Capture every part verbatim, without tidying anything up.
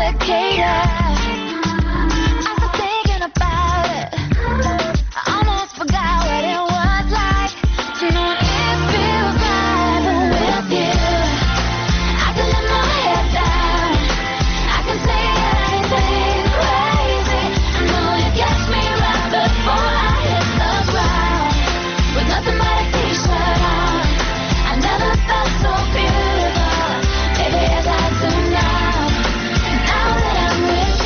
complicated. I start thinking about it. I almost forgot what it was like to know it feels right. But with you, I can let my head down. I can say anything crazy. I know you catch me right before I hit the ground. With nothing but a t-shirt on, I never felt so beautiful. Maybe as I do now, now that I'm with you.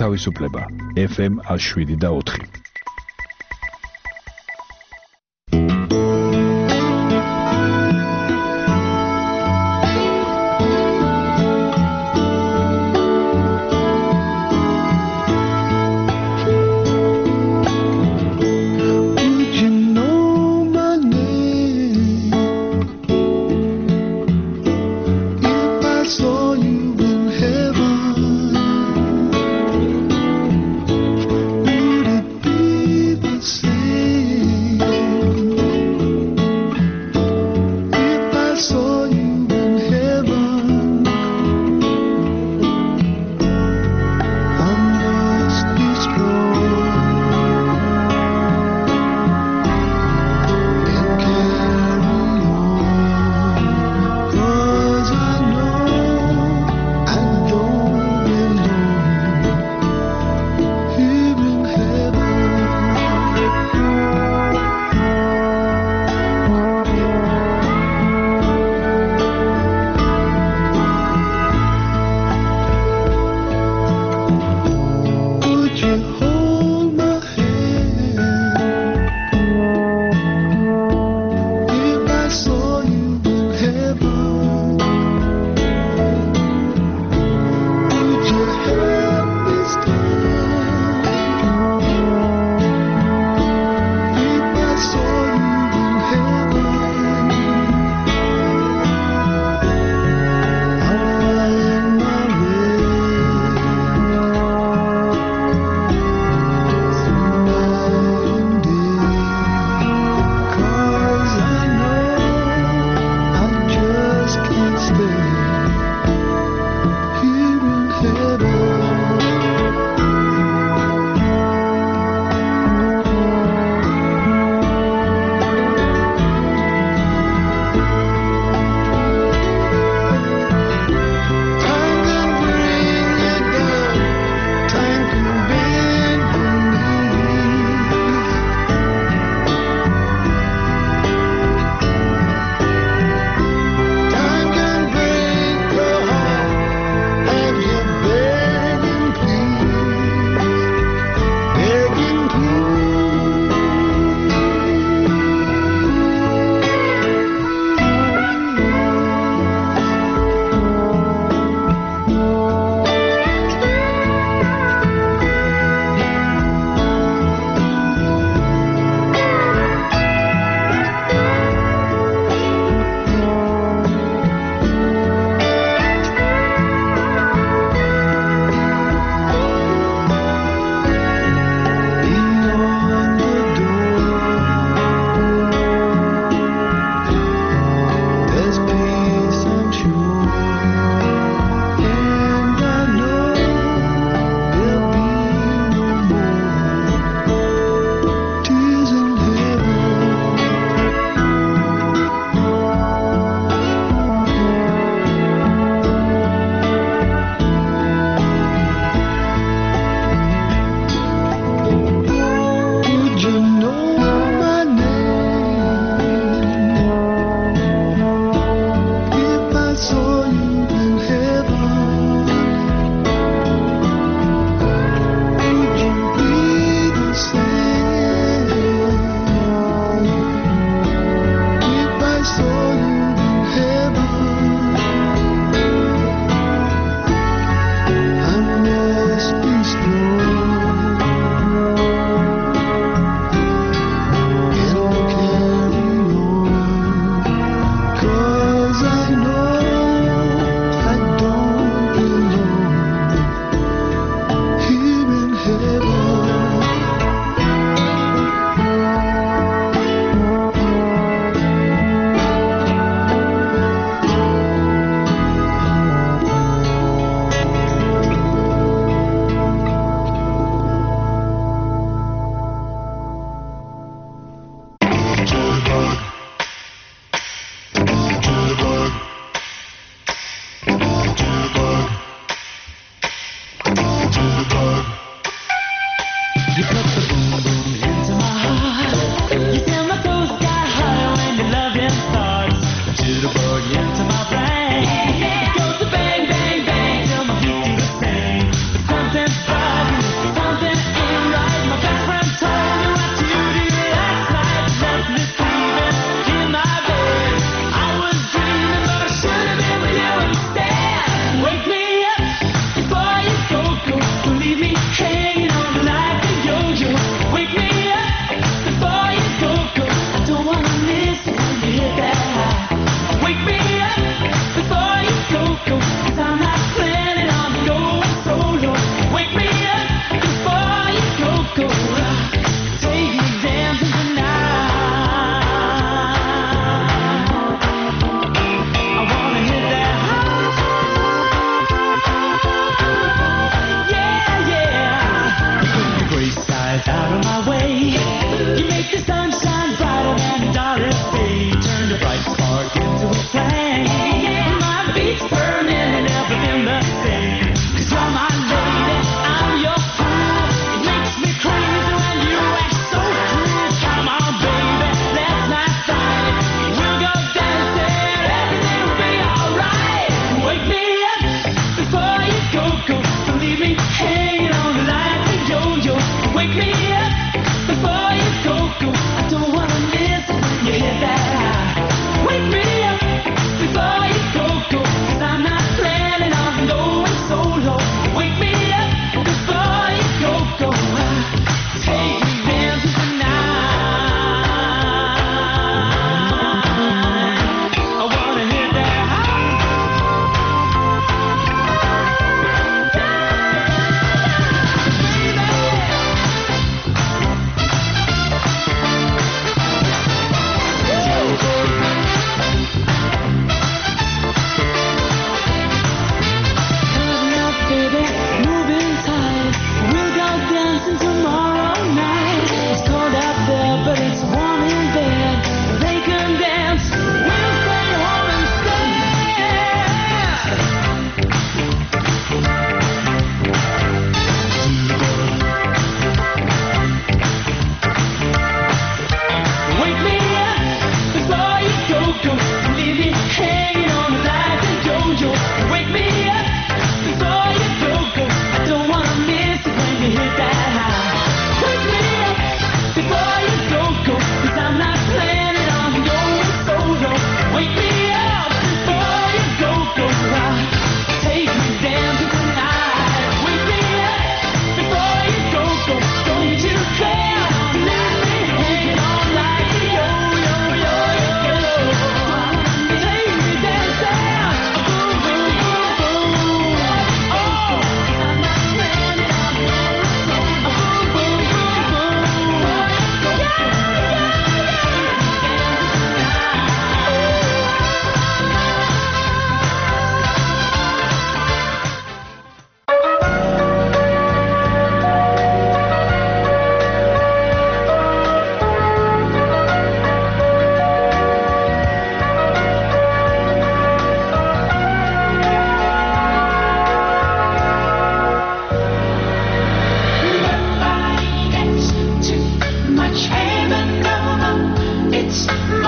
გათავისუფლება ეფ ემ one oh seven და four. Here in heaven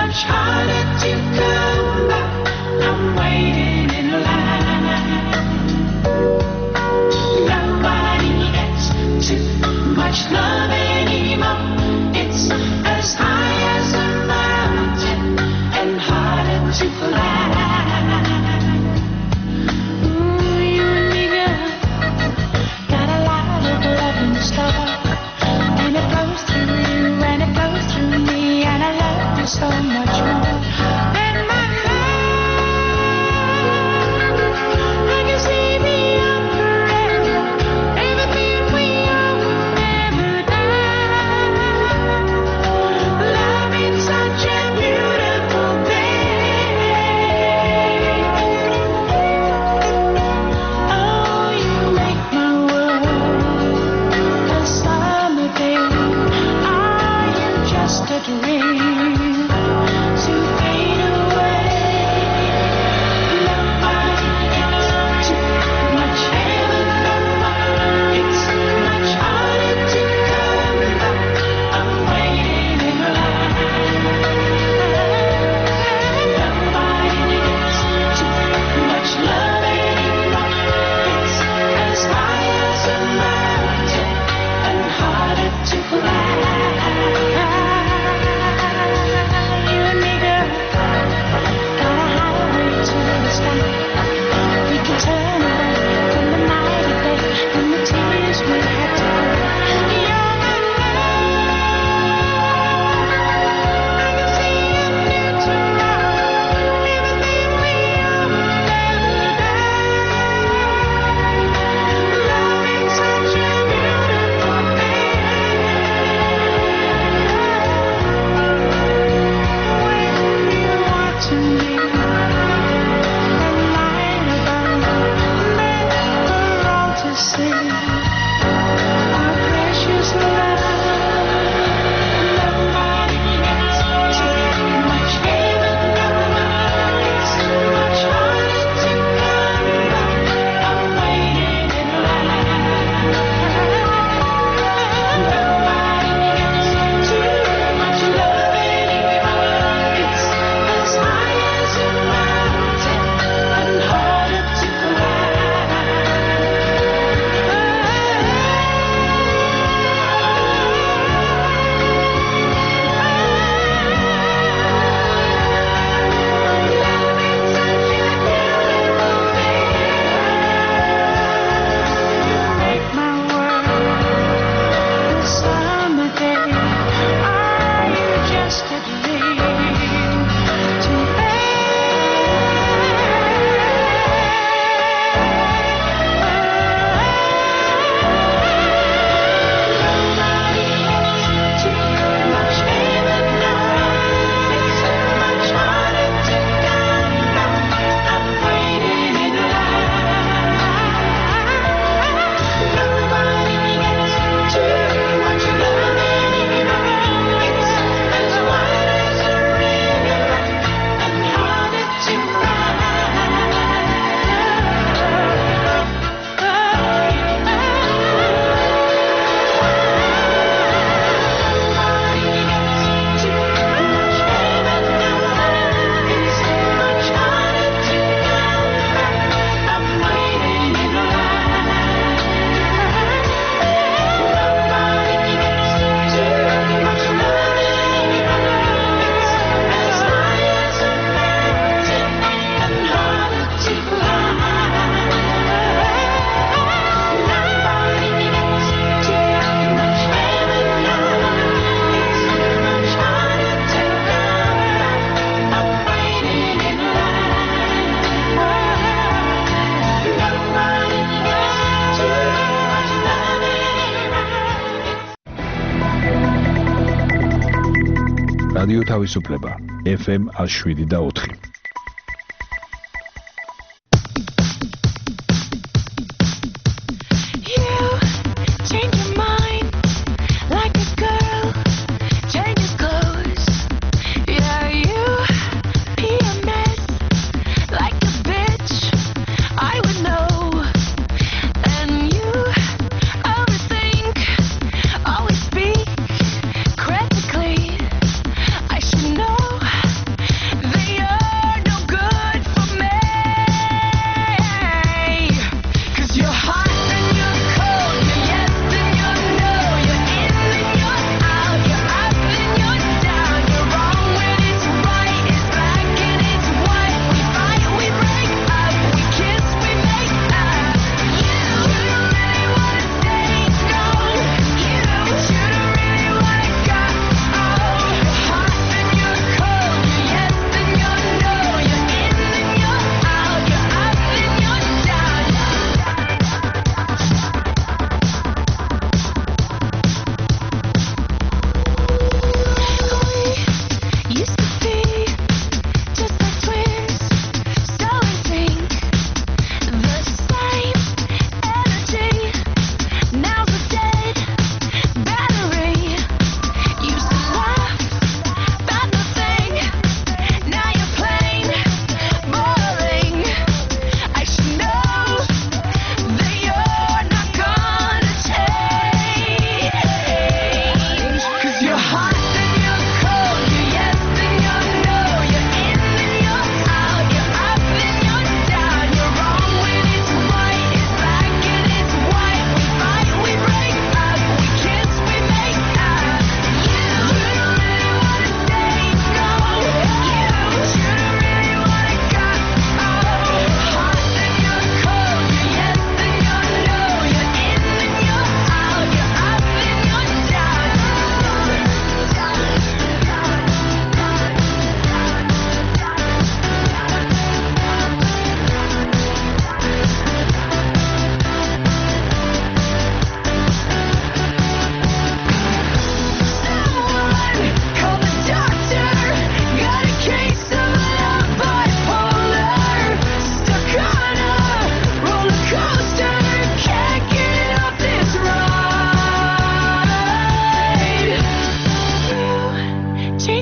რადიო თავისუფლება ეფ ემ one oh seven და four. Always speak critically. I should know.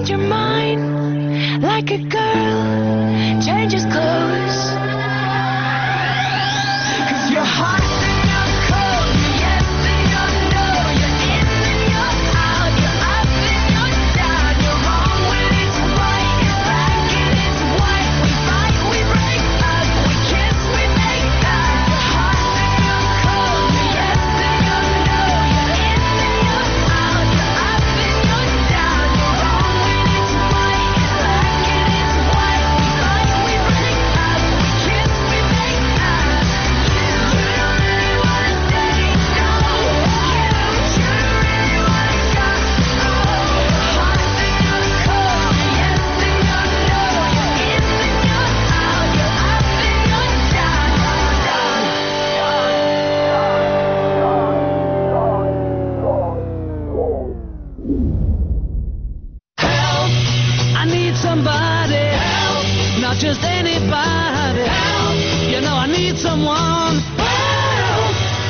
change your mind like a girl changes clothes. 'Cause you're hot and you're cold, you're yes and you're no, you're in and you're out, you're up and you're down, you're wrong when it's right, it's black and it's white. We fight, we break up, we kiss, we make up. You're hot and you're cold, you're yes and you're no, you're in and you're out, you're up and you're down, you're wrong when it's right, it's black and it's white. We fight, we break up, we kiss, we make up. You, you don't really wanna say no. You, you don't really wanna go. Oh, hot and you're cold, yes and you're no, you're in and you're out, you're up and you're down, Help! I need somebody. Help! Not just anybody. Help! You know I need someone. Help!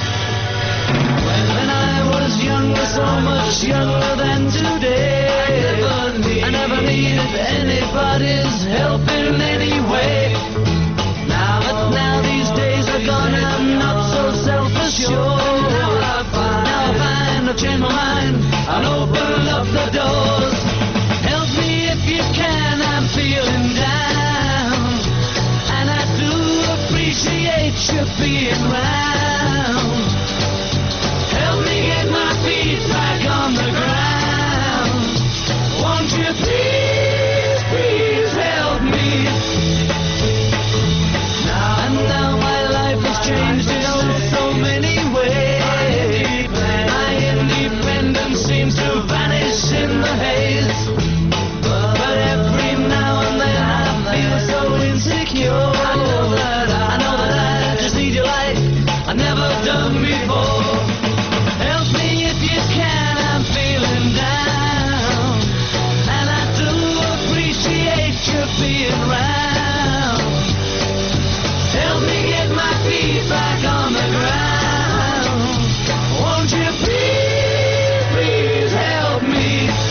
When I was younger, so much younger than today, I never needed anybody's help in any way. Now, but now these days are gone, I'm not so self-assured. Now I find, now I find I've changed my mind. I'll open up the doors. Help me if you can, I'm feeling down, and I do appreciate you being round. Help me get my feet back on the ground. Won't you please, please help me? Now and now my life has changed in oh so many ways. My independence seems to vanish in the haze. But every now and then I feel so insecure. I know that I, I know that I just need your light. I've never done before. Help me if you can, I'm feeling down, and I do appreciate you being round. Help me get my feet back on the ground. Won't you please, please help me?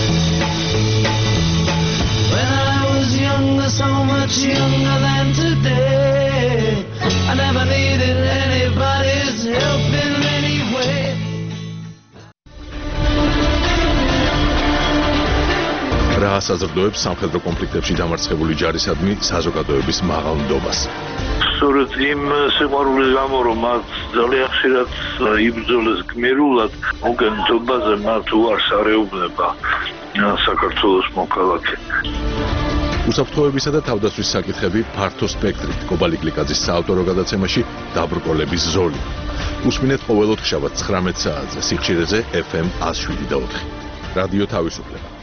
When I was younger, so much younger than today, I never needed anybody's help in any way. რა საზრდოებს სამხედრო კონფლიქტებში დამარცხებული ჯარისადმი საზოგადოების მაღალ ნდობას. სწორედ იმ სიყვარულის გამო, რომ მათ ძალიან ხშირად იბრძოლეს გმირულად, მოგენთობაზე მათ უარს არეუბნება საქართველოს მოქალაქე. უსაფრთხოებისა და თავდაცვის საკითხები ფართო სპექტრით კობალი გლიკაძის საავტორო გადაცემაში დაბრკოლების ზოლი. უსმინეთ ყოველდღე შაბათს ცხრამეტ საათზე სიხშირეზე ეფ ემ ათს შვიდი და ოთხი. რადიო თავისუფლება.